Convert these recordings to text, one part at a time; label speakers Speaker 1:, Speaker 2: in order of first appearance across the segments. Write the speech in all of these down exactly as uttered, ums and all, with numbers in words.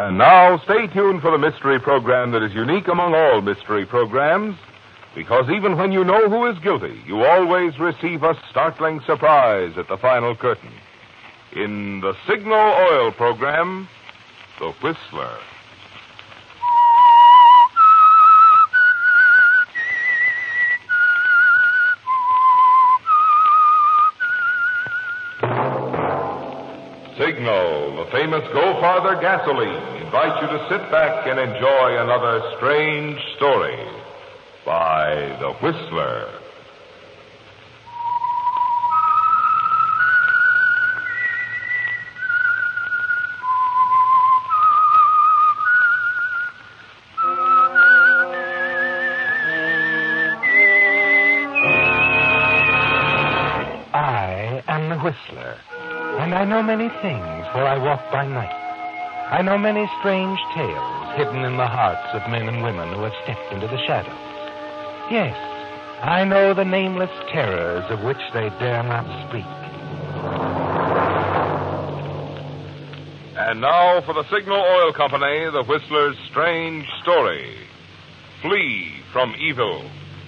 Speaker 1: And now, stay tuned for the mystery program that is unique among all mystery programs, because even when you know who is guilty, you always receive a startling surprise at the final curtain. In the Signal Oil program, The Whistler. Signal, the famous Go Farther gasoline, invites you to sit back and enjoy another strange story by The Whistler.
Speaker 2: I am the Whistler. And I know many things, for I walk by night. I know many strange tales hidden in the hearts of men and women who have stepped into the shadows. Yes, I know the nameless terrors of which they dare not speak.
Speaker 1: And now for the Signal Oil Company, The Whistler's strange story. Flee from evil.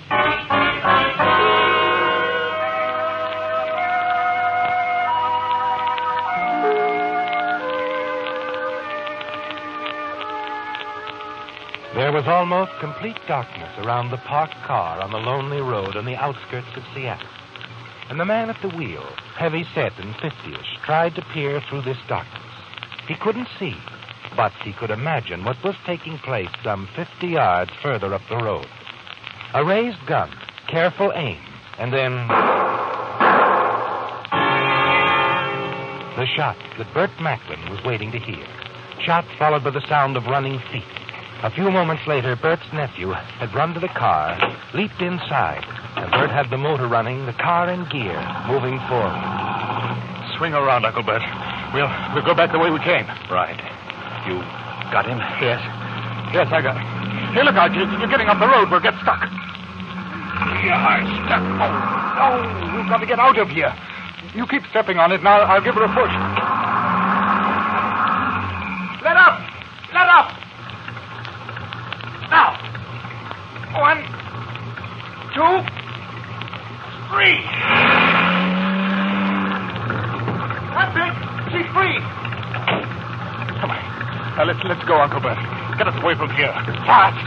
Speaker 2: There was almost complete darkness around the parked car on the lonely road on the outskirts of Seattle. And the man at the wheel, heavy-set and fifty-ish, tried to peer through this darkness. He couldn't see, but he could imagine what was taking place some fifty yards further up the road. A raised gun, careful aim, and then the shot that Bert Macklin was waiting to hear. Shot followed by the sound of running feet. A few moments later, Bert's nephew had run to the car, leaped inside, and Bert had the motor running, the car in gear, moving forward.
Speaker 3: Swing around, Uncle Bert. We'll we'll go back the way we came.
Speaker 4: Right. You got him?
Speaker 3: Yes. Yes, I got him. Hey, look out. You're, you're getting up the road. We'll get stuck. Yeah, stuck. Oh, oh, we've got to get out of here. You keep stepping on it, and I'll, I'll give her a push. Let up! Let up! Now, one, two, three. That's it. She's free. Come on. Now, let's, let's go, Uncle Bert. Get us away from here. Fast.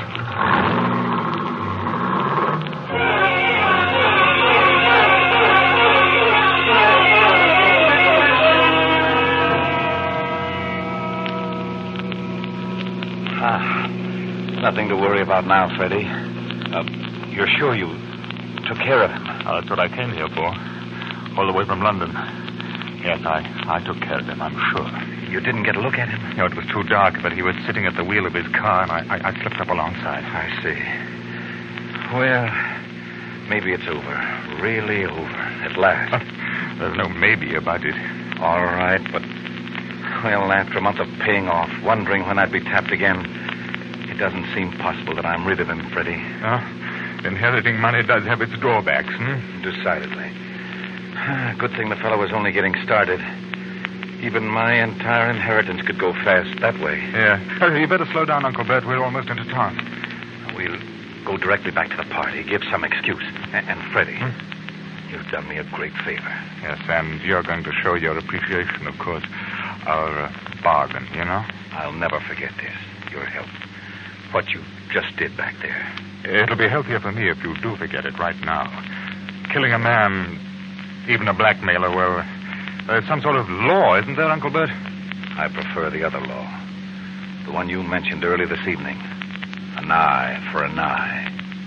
Speaker 4: Ah. Nothing to worry about now, Freddie. Uh, you're sure you took care of him?
Speaker 3: Oh, that's what I came here for. All the way from London. Yes, I, I took care of him, I'm sure.
Speaker 4: You didn't get a look at him?
Speaker 3: No, it was too dark, but he was sitting at the wheel of his car, and I, I, I slipped up alongside.
Speaker 4: I see. Well, maybe it's over. Really over. At last.
Speaker 3: There's no maybe about it.
Speaker 4: All right, but, well, after a month of paying off, wondering when I'd be tapped again, it doesn't seem possible that I'm rid of him, Freddie.
Speaker 3: Oh, inheriting money does have its drawbacks, hmm?
Speaker 4: Decidedly. Good thing the fellow was only getting started. Even my entire inheritance could go fast that way.
Speaker 3: Yeah. Well, you better slow down, Uncle Bert. We're almost into town.
Speaker 4: We'll go directly back to the party, give some excuse. And, and Freddie, hmm? You've done me a great favor.
Speaker 3: Yes, and you're going to show your appreciation, of course. Our uh, bargain, you know?
Speaker 4: I'll never forget this. Your help. What you just did back there.
Speaker 3: It'll be healthier for me if you do forget it right now. Killing a man, even a blackmailer, well, there's some sort of law, isn't there, Uncle Bert?
Speaker 4: I prefer the other law. The one you mentioned earlier this evening. An eye for an eye.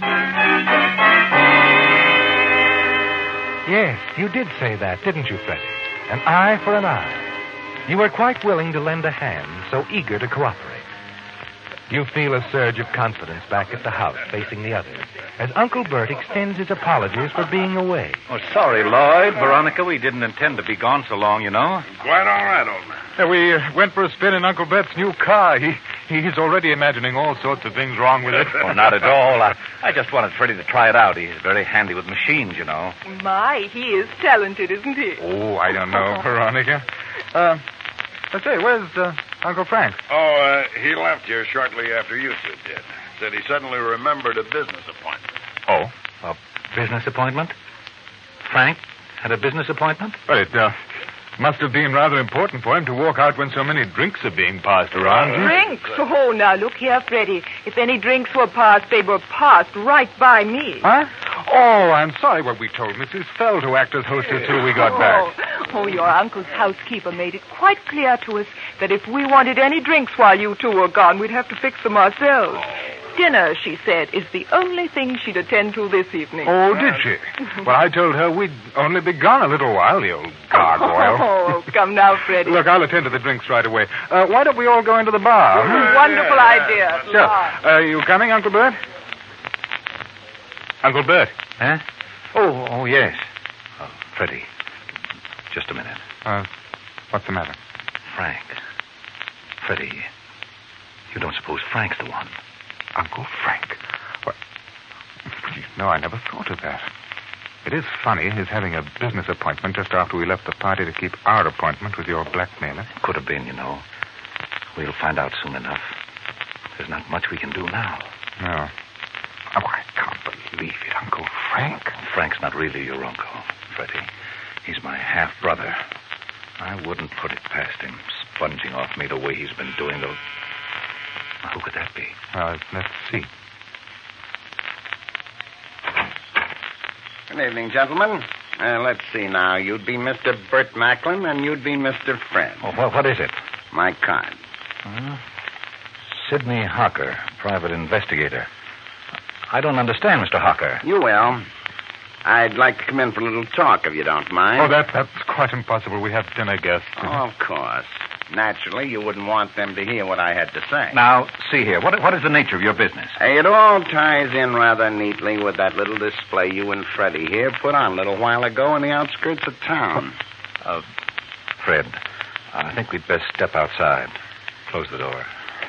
Speaker 2: Yes, you did say that, didn't you, Freddie? An eye for an eye. You were quite willing to lend a hand, so eager to cooperate. You feel a surge of confidence back at the house, facing the others, as Uncle Bert extends his apologies for being away.
Speaker 4: Oh, sorry, Lloyd. Veronica, we didn't intend to be gone so long, you know.
Speaker 1: Quite all right, old man.
Speaker 3: Yeah, we uh, went for a spin in Uncle Bert's new car. He He's already imagining all sorts of things wrong with it.
Speaker 4: Well, not at all. I, I just wanted Freddie to try it out. He's very handy with machines, you know.
Speaker 5: My, he is talented, isn't he?
Speaker 3: Oh, I don't know, Veronica. Uh, let's say, where's, uh, Uncle Frank.
Speaker 5: Oh, uh, he left here shortly after you two did. Said he suddenly remembered a business appointment.
Speaker 4: Oh? A business appointment? Frank had a business appointment?
Speaker 3: Well, it uh, must have been rather important for him to walk out when so many drinks are being passed around.
Speaker 6: Drinks? Oh, now, look here, Freddie. If any drinks were passed, they were passed right by me.
Speaker 3: Huh? Oh, I'm sorry. Well, we told Missus Fell to act as hostess till we got back.
Speaker 6: Oh, oh, your uncle's housekeeper made it quite clear to us that if we wanted any drinks while you two were gone, we'd have to fix them ourselves. Dinner, she said, is the only thing she'd attend to this evening.
Speaker 3: Oh, did she? Well, I told her we'd only be gone a little while, the old gargoyle.
Speaker 6: Oh, come now, Freddie.
Speaker 3: Look, I'll attend to the drinks right away. Uh, why don't we all go into the bar?
Speaker 6: Mm, wonderful idea.
Speaker 3: Sure. Uh, are you coming, Uncle Bert? Uncle Bert.
Speaker 4: Huh? Oh, oh, yes. Oh, Freddie, just a minute.
Speaker 3: Uh, what's the matter?
Speaker 4: Frank. Freddie, you don't suppose Frank's the one?
Speaker 3: Uncle Frank? What? No, I never thought of that. It is funny, his having a business appointment just after we left the party to keep our appointment with your blackmailer.
Speaker 4: Could have been, you know. We'll find out soon enough. There's not much we can do now.
Speaker 3: No. Oh, I can't believe it, Uncle Frank.
Speaker 4: Frank's not really your uncle, Freddie. He's my half-brother. I wouldn't put it past him, sponging off me the way he's been doing, though. Who could that be?
Speaker 3: Well, let's see.
Speaker 7: Good evening, gentlemen. Uh, let's see now. You'd be Mister Bert Macklin, and you'd be Mister Fred.
Speaker 4: Oh, what, what is it?
Speaker 7: My card.
Speaker 4: Uh, Sidney Hocker, private investigator. I don't understand, Mister Hocker.
Speaker 7: You will. I'd like to come in for a little talk, if you don't mind.
Speaker 3: Oh, that, that's quite impossible. We have dinner guests.
Speaker 7: Oh, of course. Naturally, you wouldn't want them to hear what I had to say.
Speaker 4: Now, see here. What, what is the nature of your business?
Speaker 7: Hey, it all ties in rather neatly with that little display you and Freddie here put on a little while ago in the outskirts of town.
Speaker 4: Uh, Fred, I think we'd best step outside. Close the door.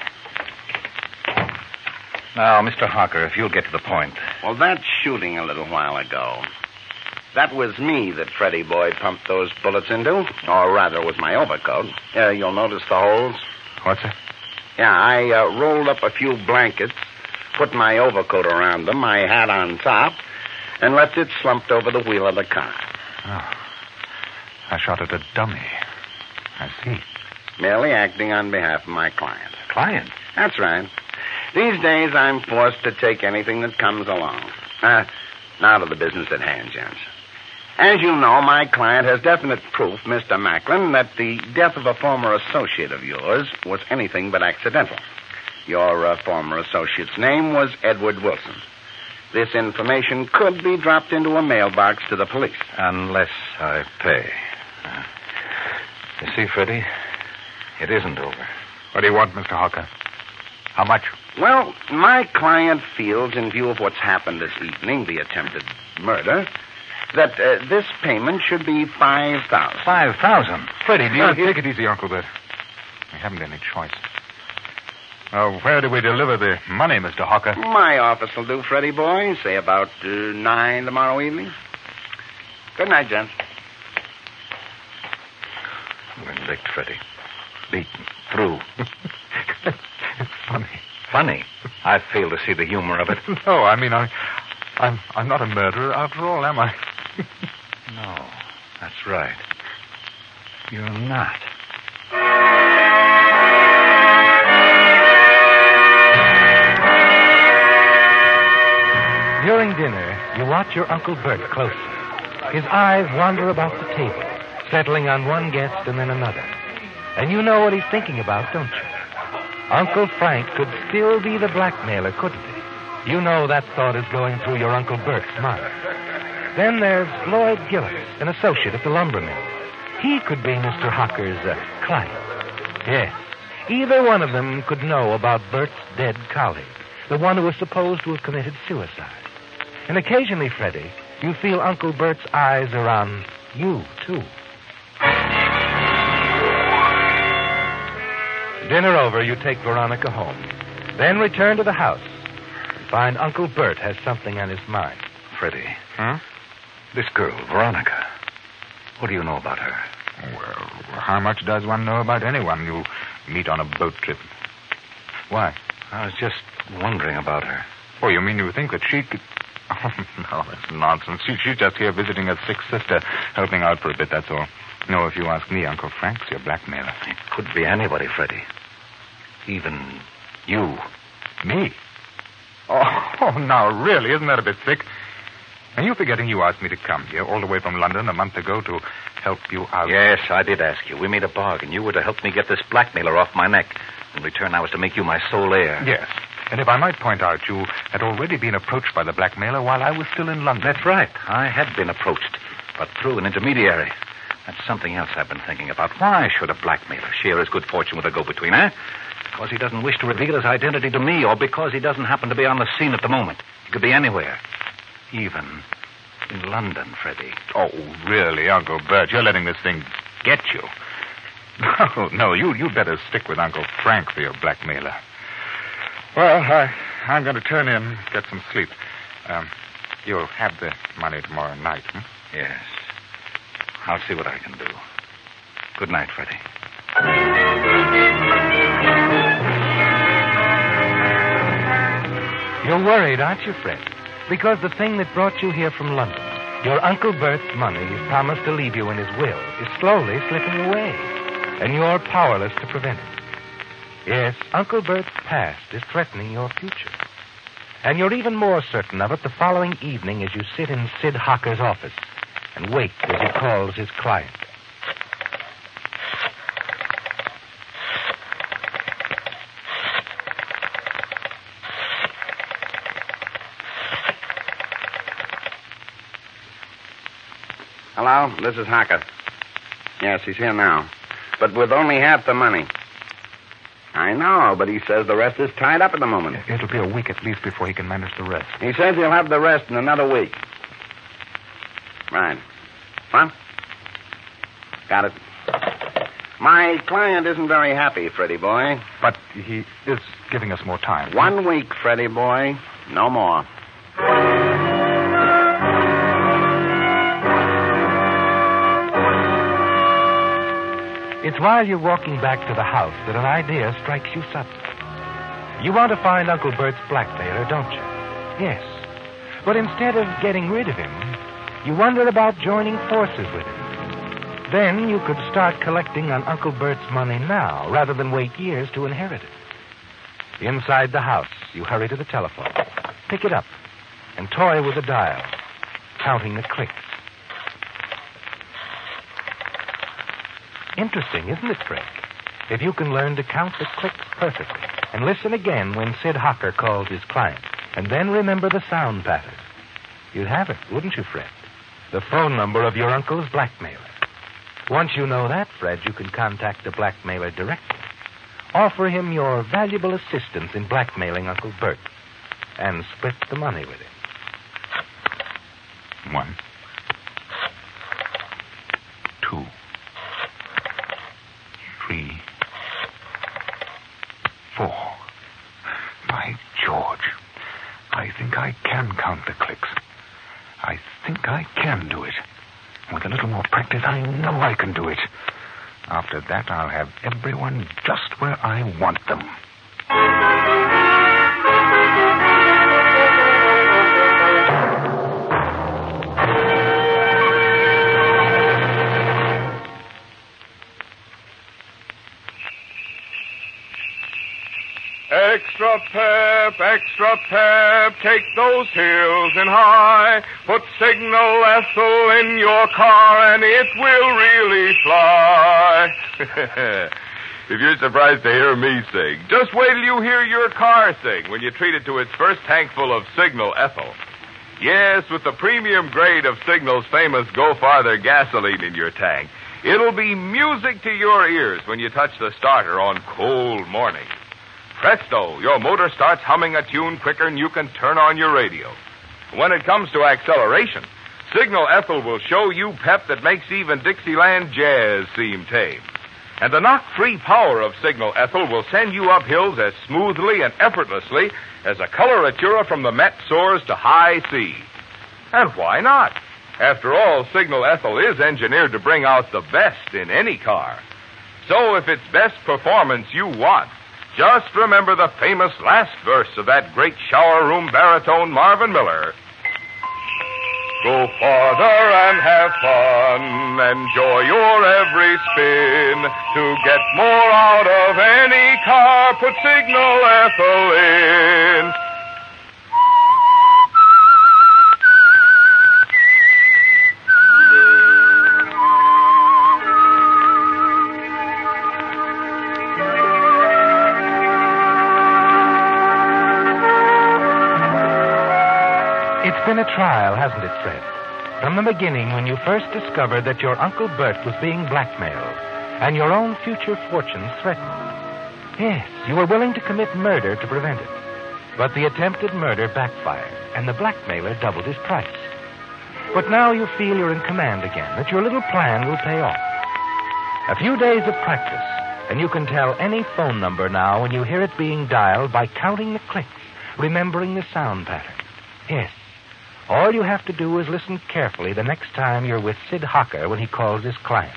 Speaker 4: Now, Mister Hocker, if you'll get to the point.
Speaker 7: Well, that shooting a little while ago, that was me that Freddie boy pumped those bullets into. Or rather, it was my overcoat. Uh, you'll notice the holes.
Speaker 3: What's it?
Speaker 7: Yeah, I uh, rolled up a few blankets, put my overcoat around them, my hat on top, and left it slumped over the wheel of the car.
Speaker 3: Oh. I shot at a dummy. I see.
Speaker 7: Merely acting on behalf of my client.
Speaker 4: Client?
Speaker 7: That's right. These days, I'm forced to take anything that comes along. Uh, now to the business at hand, gents. As you know, my client has definite proof, Mister Macklin, that the death of a former associate of yours was anything but accidental. Your uh, former associate's name was Edward Wilson. This information could be dropped into a mailbox to the police.
Speaker 4: Unless I pay. Uh, you see, Freddie, it isn't over.
Speaker 3: What do you want, Mister Hocker? How much?
Speaker 7: Well, my client feels, in view of what's happened this evening, the attempted murder, that uh, this payment should be five thousand.
Speaker 4: Five thousand?
Speaker 3: Freddie, do you... Uh, take it easy, Uncle Bert. We haven't any choice. Uh, where do we deliver the money, Mister Hocker?
Speaker 7: My office will do, Freddie boy. Say about uh, nine tomorrow evening. Good night, gents.
Speaker 4: We're licked, Freddie. Beaten. Through.
Speaker 3: It's funny.
Speaker 4: Funny? I fail to see the humor of it.
Speaker 3: No, I mean, I, I'm, I'm not a murderer after all, am I?
Speaker 4: No, that's right. You're not.
Speaker 2: During dinner, you watch your Uncle Bert closely. His eyes wander about the table, settling on one guest and then another. And you know what he's thinking about, don't you? Uncle Frank could still be the blackmailer, couldn't he? You know that thought is going through your Uncle Bert's mind. Then there's Floyd Gillis, an associate at the lumber mill. He could be Mister Hocker's uh, client. Yes, either one of them could know about Bert's dead colleague, the one who was supposed to have committed suicide. And occasionally, Freddie, you feel Uncle Bert's eyes are on you, too. Dinner over, you take Veronica home. Then return to the house and find Uncle Bert has something on his mind.
Speaker 4: Freddie.
Speaker 3: Huh?
Speaker 4: This girl, Veronica. What do you know about her?
Speaker 3: Well, how much does one know about anyone you meet on a boat trip? Why?
Speaker 4: I was just wondering about her.
Speaker 3: Oh, you mean you think that she could... Oh, no, that's nonsense. She, she's just here visiting her sick sister, helping out for a bit, that's all. No, if you ask me, Uncle Frank's your blackmailer.
Speaker 4: It could be anybody, Freddie. Even you.
Speaker 3: Me? Oh, oh, now, really, isn't that a bit thick? Are you forgetting you asked me to come here all the way from London a month ago to help you out?
Speaker 4: Yes, I did ask you. We made a bargain. You were to help me get this blackmailer off my neck. In return, I was to make you my sole heir.
Speaker 3: Yes. And if I might point out, you had already been approached by the blackmailer while I was still in London.
Speaker 4: That's right. I had been approached, but through an intermediary. That's something else I've been thinking about. Why should a blackmailer share his good fortune with a go-between, eh? Because he doesn't wish to reveal his identity to me, or because he doesn't happen to be on the scene at the moment. He could be anywhere. Even in London, Freddie.
Speaker 3: Oh, really, Uncle Bert? You're letting this thing get you. No, no, you, you'd better stick with Uncle Frank for your blackmailer. Well, I, I'm going to turn in, get some sleep. Um, you'll have the money tomorrow night, hmm?
Speaker 4: Yes. I'll see what I can do. Good night, Freddie.
Speaker 2: You're worried, aren't you, Fred? Because the thing that brought you here from London, your Uncle Bert's money he's promised to leave you in his will, is slowly slipping away, and you're powerless to prevent it. Yes, Uncle Bert's past is threatening your future. And you're even more certain of it the following evening as you sit in Sid Hocker's office and wait as he calls his client.
Speaker 7: Hello, this is Hocker. Yes, he's here now. But with only half the money. I know, but he says the rest is tied up at the moment.
Speaker 3: It'll be a week at least before he can manage the rest.
Speaker 7: He says he'll have the rest in another week. Right. What? Got it. My client isn't very happy, Freddie boy.
Speaker 3: But he is giving us more time.
Speaker 7: One week, Freddie boy. No more.
Speaker 2: It's while you're walking back to the house that an idea strikes you suddenly. You want to find Uncle Bert's blackmailer, don't you? Yes. But instead of getting rid of him, you wonder about joining forces with him. Then you could start collecting on Uncle Bert's money now, rather than wait years to inherit it. Inside the house, you hurry to the telephone, pick it up, and toy with the dial, counting the clicks. Interesting, isn't it, Fred? If you can learn to count the clicks perfectly and listen again when Sid Hocker calls his client, and then remember the sound pattern. You'd have it, wouldn't you, Fred? The phone number of your uncle's blackmailer. Once you know that, Fred, you can contact the blackmailer directly. Offer him your valuable assistance in blackmailing Uncle Bert and split the money with him.
Speaker 3: One. Two. Three. Four. By George. I think I can count the clicks. I think I can do it. With a little more practice, I know I can do it. After that, I'll have everyone just where I want them.
Speaker 1: Extra pep, extra pep, take those hills and high. Put Signal Ethel in your car and it will really fly. If you're surprised to hear me sing, just wait till you hear your car sing when you treat it to its first tankful of Signal Ethel. Yes, with the premium grade of Signal's famous Go Farther gasoline in your tank, it'll be music to your ears when you touch the starter on cold mornings. Presto, your motor starts humming a tune quicker than you can turn on your radio. When it comes to acceleration, Signal Ethel will show you pep that makes even Dixieland jazz seem tame. And the knock-free power of Signal Ethel will send you up hills as smoothly and effortlessly as a coloratura from the Met soars to high C. And why not? After all, Signal Ethel is engineered to bring out the best in any car. So if it's best performance you want, just remember the famous last verse of that great shower room baritone Marvin Miller. Go farther and have fun. Enjoy your every spin. To get more out of any car, put Signal Ethel in.
Speaker 2: It's been a trial, hasn't it, Fred? From the beginning, when you first discovered that your Uncle Bert was being blackmailed and your own future fortunes threatened. Yes, you were willing to commit murder to prevent it. But the attempted murder backfired, and the blackmailer doubled his price. But now you feel you're in command again, that your little plan will pay off. A few days of practice, and you can tell any phone number now when you hear it being dialed by counting the clicks, remembering the sound pattern. Yes. All you have to do is listen carefully the next time you're with Sid Hocker when he calls his client.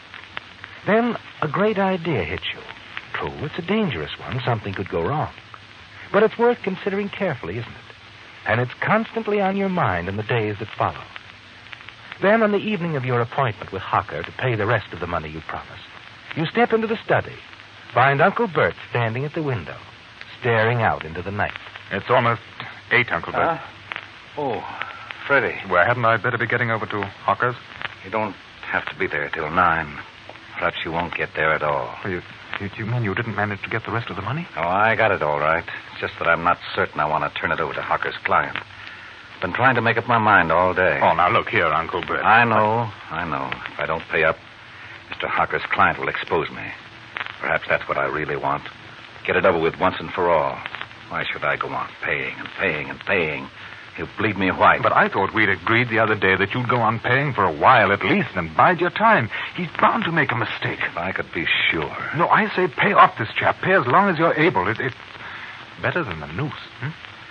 Speaker 2: Then a great idea hits you. True, it's a dangerous one. Something could go wrong. But it's worth considering carefully, isn't it? And it's constantly on your mind in the days that follow. Then on the evening of your appointment with Hocker to pay the rest of the money you promised, you step into the study, find Uncle Bert standing at the window, staring out into the night.
Speaker 3: It's almost eight, Uncle Bert.
Speaker 4: Huh? Oh, Freddie.
Speaker 3: Well, hadn't I better be getting over to Hawker's?
Speaker 4: You don't have to be there till nine. Perhaps you won't get there at all.
Speaker 3: Well, you, you, you mean you didn't manage to get the rest of the money?
Speaker 4: Oh, I got it all right. It's just that I'm not certain I want to turn it over to Hawker's client. Been trying to make up my mind all day.
Speaker 3: Oh, now look here, Uncle Bert.
Speaker 4: I know, I know. If I don't pay up, Mister Hawker's client will expose me. Perhaps that's what I really want. Get it over with once and for all. Why should I go on paying and paying and paying? He'll bleed me white.
Speaker 3: But I thought we'd agreed the other day that you'd go on paying for a while at least and bide your time. He's bound to make a mistake.
Speaker 4: If I could be sure.
Speaker 3: No, I say pay off this chap. Pay as long as you're able. It, it's better than the noose. Hmm?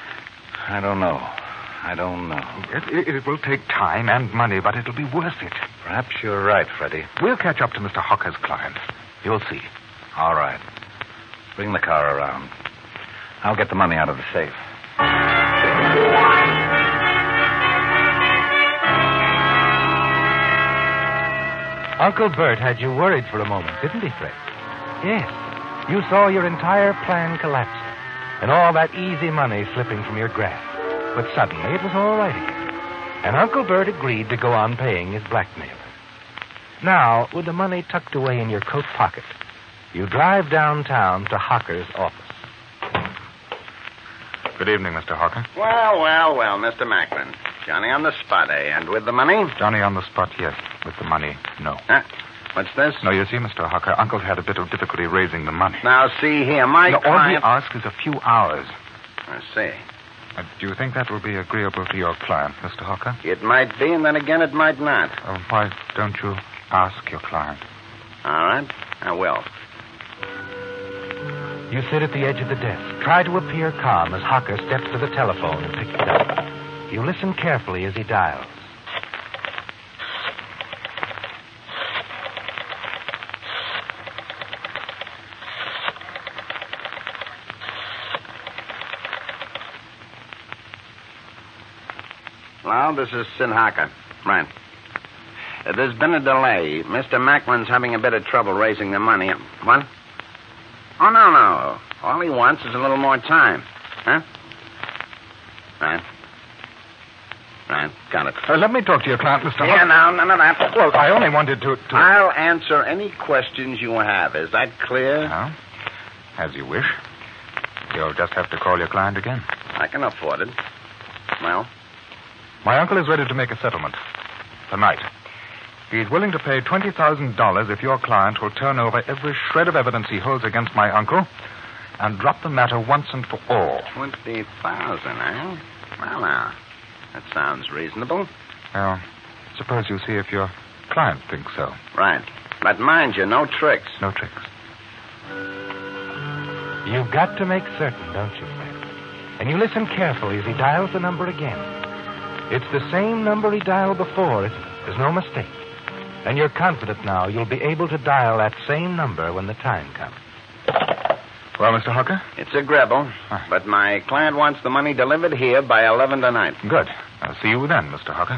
Speaker 4: I don't know. I don't know.
Speaker 3: It, it, it will take time and money, but it'll be worth it.
Speaker 4: Perhaps you're right, Freddie.
Speaker 3: We'll catch up to Mister Hawker's client. You'll see.
Speaker 4: All right. Bring the car around. I'll get the money out of the safe.
Speaker 2: Uncle Bert had you worried for a moment, didn't he, Fred? Yes. You saw your entire plan collapsing and all that easy money slipping from your grasp. But suddenly it was all right again. And Uncle Bert agreed to go on paying his blackmailer. Now, with the money tucked away in your coat pocket, you drive downtown to Hawker's office.
Speaker 3: Good evening, Mister Hawker.
Speaker 7: Well, well, well, Mister Macklin. Johnny on the spot, eh? And with the money?
Speaker 3: Johnny on the spot, yes. With the money, no.
Speaker 7: Huh? What's this?
Speaker 3: No, you see, Mister Hawker, Uncle's had a bit of difficulty raising the money.
Speaker 7: Now, see here, my
Speaker 3: no,
Speaker 7: client...
Speaker 3: all he asks is a few hours.
Speaker 7: I see.
Speaker 3: Uh, do you think that will be agreeable to your client, Mister Hawker?
Speaker 7: It might be, and then again it might not.
Speaker 3: Uh, why don't you ask your client?
Speaker 7: All right, I will.
Speaker 2: You sit at the edge of the desk. Try to appear calm as Hawker steps to the telephone and picks it up. You listen carefully as he dials.
Speaker 7: Well, this is Sid Hocker. Right. Uh, there's been a delay. Mister Macklin's having a bit of trouble raising the money. What? Oh, no, no. All he wants is a little more time. Huh? Right. Right. Got it.
Speaker 3: Uh, let me talk to your client, Mister
Speaker 7: Yeah,
Speaker 3: Hawker.
Speaker 7: now, none of that.
Speaker 3: Well, I only wanted to... to...
Speaker 7: I'll answer any questions you have. Is that clear?
Speaker 3: Well, as you wish. You'll just have to call your client again.
Speaker 7: I can afford it. Well?
Speaker 3: My uncle is ready to make a settlement. Tonight. He's willing to pay twenty thousand dollars if your client will turn over every shred of evidence he holds against my uncle and drop the matter once and for all.
Speaker 7: Twenty thousand, eh? Well, now, that sounds reasonable.
Speaker 3: Well, suppose you see if your client thinks so.
Speaker 7: Right. But mind you, no tricks.
Speaker 3: No tricks.
Speaker 2: You've got to make certain, don't you, Fred? And you listen carefully as he dials the number again. It's the same number he dialed before. It's, there's no mistake. And you're confident now you'll be able to dial that same number when the time comes.
Speaker 3: Well, Mister Hawker?
Speaker 7: It's a Gribble, but my client wants the money delivered here by eleven tonight.
Speaker 3: Good. I'll see you then, Mister Hawker.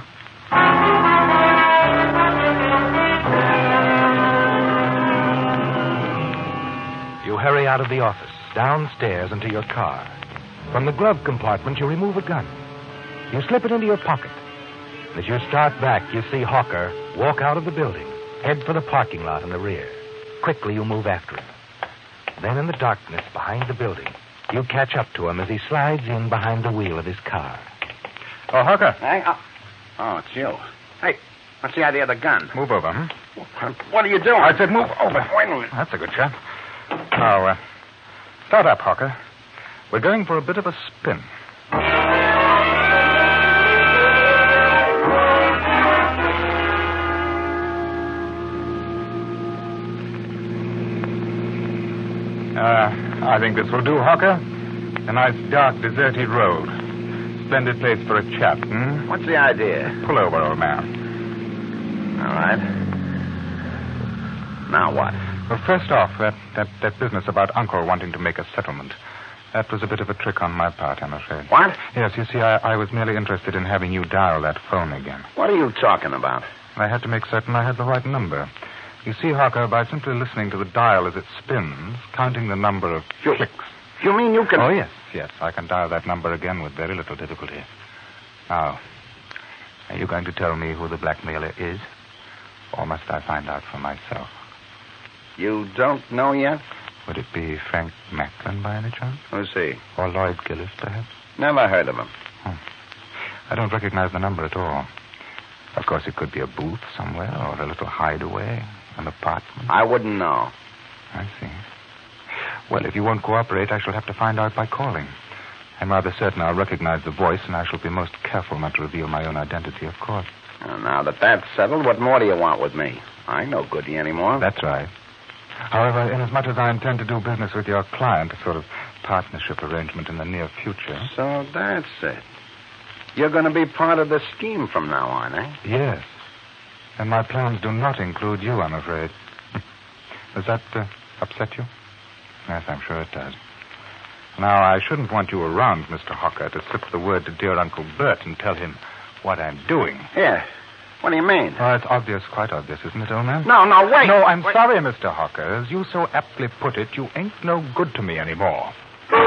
Speaker 2: You hurry out of the office, downstairs into your car. From the glove compartment, you remove a gun. You slip it into your pocket. As you start back, you see Hawker walk out of the building, head for the parking lot in the rear. Quickly, you move after him. Then, in the darkness behind the building, you catch up to him as he slides in behind the wheel of his car.
Speaker 3: Oh, Hawker.
Speaker 7: Hey, oh. oh, it's you. Hey, what's the idea of the gun?
Speaker 3: Move over, hmm?
Speaker 7: What are you doing?
Speaker 3: I said move over.
Speaker 7: Wait a minute.
Speaker 3: That's a good chap. Now, uh, start up, Hawker. We're going for a bit of a spin. Uh, I think this will do, Hawker. A nice, dark, deserted road. Splendid place for a chap, hmm?
Speaker 7: What's the idea?
Speaker 3: Pull over, old man.
Speaker 7: All right. Now what?
Speaker 3: Well, first off, that, that, that business about Uncle wanting to make a settlement. That was a bit of a trick on my part, I'm afraid.
Speaker 7: What?
Speaker 3: Yes, you see, I, I was merely interested in having you dial that phone again.
Speaker 7: What are you talking about?
Speaker 3: I had to make certain I had the right number. You see, Hawker, by simply listening to the dial as it spins, counting the number of
Speaker 7: You-
Speaker 3: clicks.
Speaker 7: You mean you can...
Speaker 3: Oh, yes, yes. I can dial that number again with very little difficulty. Now, are you going to tell me who the blackmailer is? Or must I find out for myself?
Speaker 7: You don't know yet?
Speaker 3: Would it be Frank Macklin by any chance?
Speaker 7: Who's he?
Speaker 3: Or Lloyd Gillis, perhaps?
Speaker 7: Never heard of him.
Speaker 3: I don't recognize the number at all. Of course, it could be a booth somewhere or a little hideaway, an apartment.
Speaker 7: I wouldn't know.
Speaker 3: I see. Well, if you won't cooperate, I shall have to find out by calling. I'm rather certain I'll recognize the voice, and I shall be most careful not to reveal my own identity, of course.
Speaker 7: Well, now that that's settled, what more do you want with me? I ain't no good to you anymore.
Speaker 3: That's right. However, inasmuch as I intend to do business with your client, a sort of partnership arrangement in the near future.
Speaker 7: So that's it. You're going to be part of the scheme from now on, eh?
Speaker 3: Yes. And my plans do not include you, I'm afraid. Does that uh, upset you? Yes, I'm sure it does. Now, I shouldn't want you around, Mister Hawker, to slip the word to dear Uncle Bert and tell him what I'm doing.
Speaker 7: Yeah. What do you mean?
Speaker 3: Oh, it's obvious, quite obvious, isn't it, old man?
Speaker 7: No, no, wait.
Speaker 3: No, I'm
Speaker 7: wait.
Speaker 3: sorry, Mister Hawker. As you so aptly put it, you ain't no good to me anymore.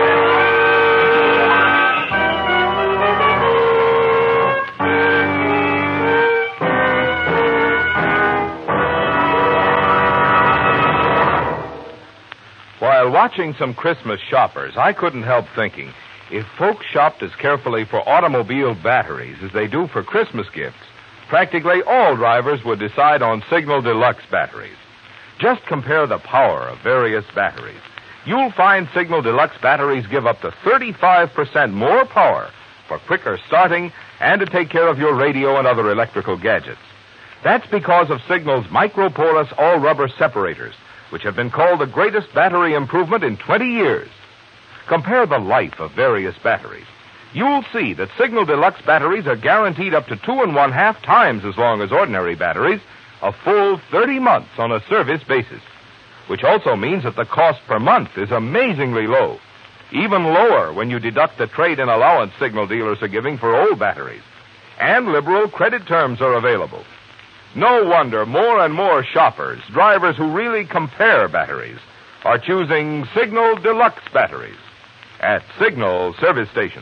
Speaker 1: While watching some Christmas shoppers, I couldn't help thinking, if folks shopped as carefully for automobile batteries as they do for Christmas gifts, practically all drivers would decide on Signal Deluxe batteries. Just compare the power of various batteries. You'll find Signal Deluxe batteries give up to thirty-five percent more power for quicker starting and to take care of your radio and other electrical gadgets. That's because of Signal's microporous all-rubber separators, which have been called the greatest battery improvement in twenty years. Compare the life of various batteries. You'll see that Signal Deluxe batteries are guaranteed up to two and one-half times as long as ordinary batteries, a full thirty months on a service basis, which also means that the cost per month is amazingly low, even lower when you deduct the trade-in allowance Signal dealers are giving for old batteries. And liberal credit terms are available. No wonder more and more shoppers, drivers who really compare batteries, are choosing Signal Deluxe batteries at Signal service stations.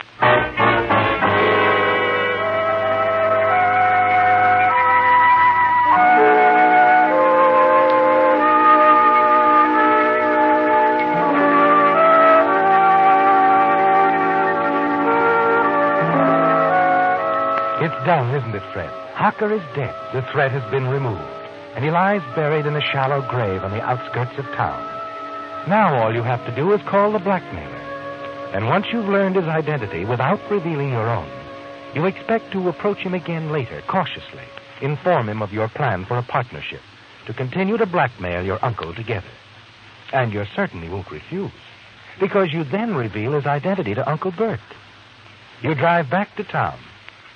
Speaker 2: It's done, isn't it, Fred? Hawker is dead. The threat has been removed, and he lies buried in a shallow grave on the outskirts of town. Now all you have to do is call the blackmailer. And once you've learned his identity without revealing your own, you expect to approach him again later, cautiously, inform him of your plan for a partnership, to continue to blackmail your uncle together. And you're certain he won't refuse, because you then reveal his identity to Uncle Bert. You drive back to town,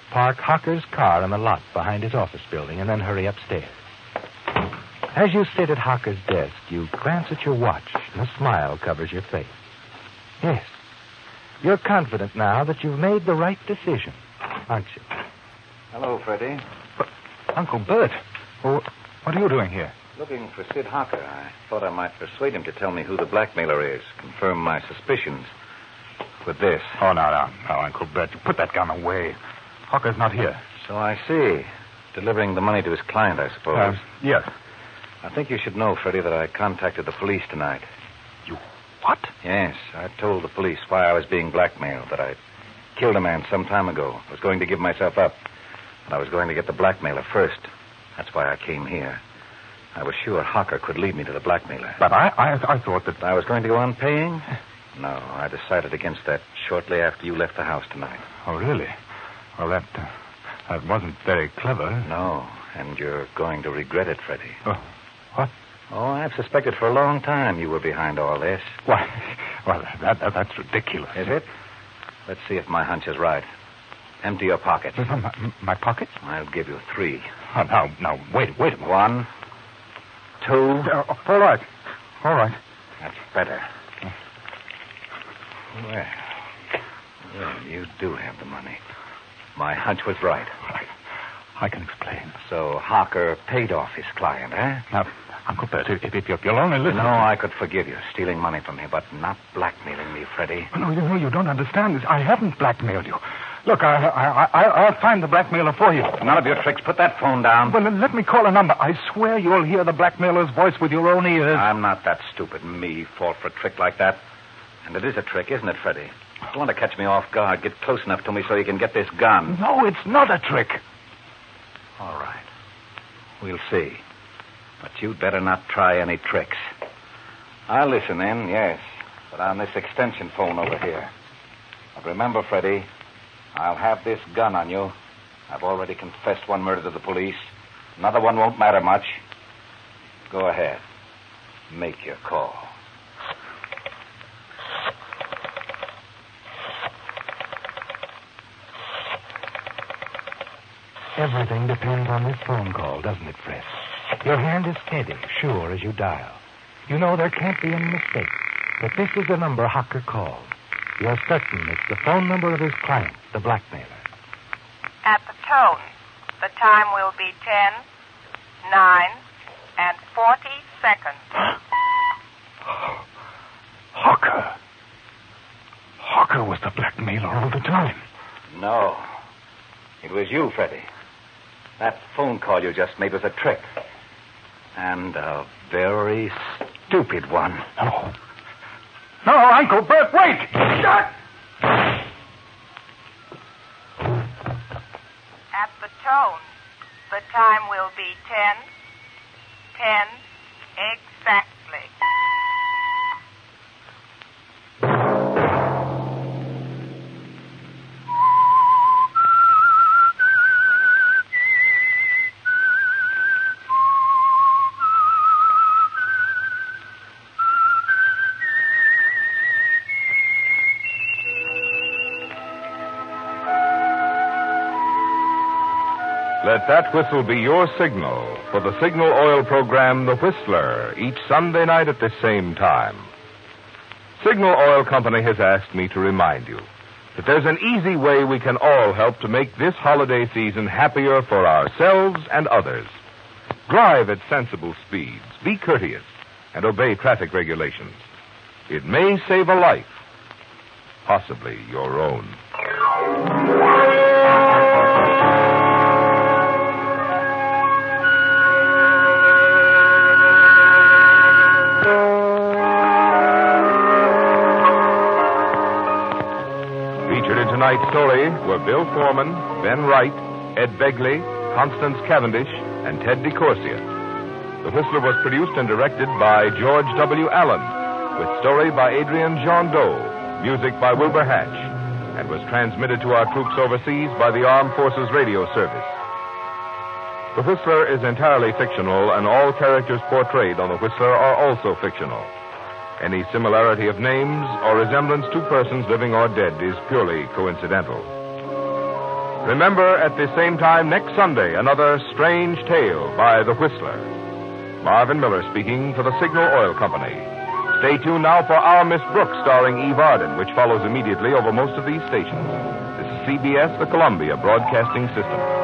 Speaker 2: park Hocker's car in the lot behind his office building, and then hurry upstairs. As you sit at Hocker's desk, you glance at your watch, and a smile covers your face. Yes, you're confident now that you've made the right decision, aren't you?
Speaker 4: Hello, Freddie.
Speaker 3: But, Uncle Bert, well, what are you doing here?
Speaker 4: Looking for Sid Hocker. I thought I might persuade him to tell me who the blackmailer is, confirm my suspicions. With this.
Speaker 3: Oh, no, no, no, Uncle Bert. Put that gun away. Hocker's not here.
Speaker 4: So I see. Delivering the money to his client, I suppose.
Speaker 3: Uh, yes.
Speaker 4: I think you should know, Freddie, that I contacted the police tonight.
Speaker 3: You what?
Speaker 4: Yes, I told the police why I was being blackmailed, that I'd killed a man some time ago, was going to give myself up, and I was going to get the blackmailer first. That's why I came here. I was sure Hocker could lead me to the blackmailer.
Speaker 3: But I, I, I thought that...
Speaker 4: I was going to go on paying? No, I decided against that shortly after you left the house tonight.
Speaker 3: Oh, really? Well, that, uh, that wasn't very clever.
Speaker 4: No, and you're going to regret it, Freddie.
Speaker 3: Oh, what?
Speaker 4: Oh, I've suspected for a long time you were behind all this.
Speaker 3: Why, well, that, that, that's ridiculous.
Speaker 4: Is it? Let's see if my hunch is right. Empty your pockets.
Speaker 3: My, my pockets?
Speaker 4: I'll give you three.
Speaker 3: Oh, now, now, wait, wait a minute.
Speaker 4: One, two.
Speaker 3: Uh, all right. All right.
Speaker 4: That's better. Well, well, you do have the money. My hunch was right.
Speaker 3: I, I can explain.
Speaker 4: So Hocker paid off his client, eh?
Speaker 3: Now, Uncle Bert, if, if you'll only listen...
Speaker 4: No, I could forgive you stealing money from me, but not blackmailing me, Freddie.
Speaker 3: No, you, no, you don't understand this. I haven't blackmailed you. Look, I, I, I, I'll find the blackmailer for you.
Speaker 4: None of your tricks. Put that phone down.
Speaker 3: Well, let me call a number. I swear you'll hear the blackmailer's voice with your own ears.
Speaker 4: I'm not that stupid. Me fall for a trick like that. And it is a trick, isn't it, Freddie? You want to catch me off guard. Get close enough to me so you can get this gun.
Speaker 3: No, it's not a trick.
Speaker 4: All right. We'll see. But you'd better not try any tricks. I'll listen in, yes. But on this extension phone over here. But remember, Freddie, I'll have this gun on you. I've already confessed one murder to the police. Another one won't matter much. Go ahead. Make your call.
Speaker 2: Everything depends on this phone call, doesn't it, Fred? Your hand is steady, sure, as you dial. You know there can't be any mistake. But this is the number Hocker called. You're certain it's the phone number of his client, the blackmailer.
Speaker 8: At the tone, the time will be ten, nine, and forty seconds.
Speaker 3: Hocker. Hocker was the blackmailer all the time.
Speaker 4: No. It was you, Freddie. That phone call you just made was a trick. And a very stupid one.
Speaker 3: No. No, Uncle Bert, wait! Shut!
Speaker 8: At the tone, the time will be ten, ten exactly.
Speaker 1: Let that whistle be your signal for the Signal Oil program, The Whistler, each Sunday night at this same time. Signal Oil Company has asked me to remind you that there's an easy way we can all help to make this holiday season happier for ourselves and others. Drive at sensible speeds, be courteous, and obey traffic regulations. It may save a life, possibly your own. Tonight's story were Bill Foreman, Ben Wright, Ed Begley, Constance Cavendish, and Ted DeCorsia. The Whistler was produced and directed by George W. Allen, with story by Adrian John Doe, music by Wilbur Hatch, and was transmitted to our troops overseas by the Armed Forces Radio Service. The Whistler is entirely fictional, and all characters portrayed on The Whistler are also fictional. Any similarity of names or resemblance to persons living or dead is purely coincidental. Remember, at the same time next Sunday, another Strange Tale by The Whistler. Marvin Miller speaking for the Signal Oil Company. Stay tuned now for Our Miss Brooks, starring Eve Arden, which follows immediately over most of these stations. This is C B S, the Columbia Broadcasting System.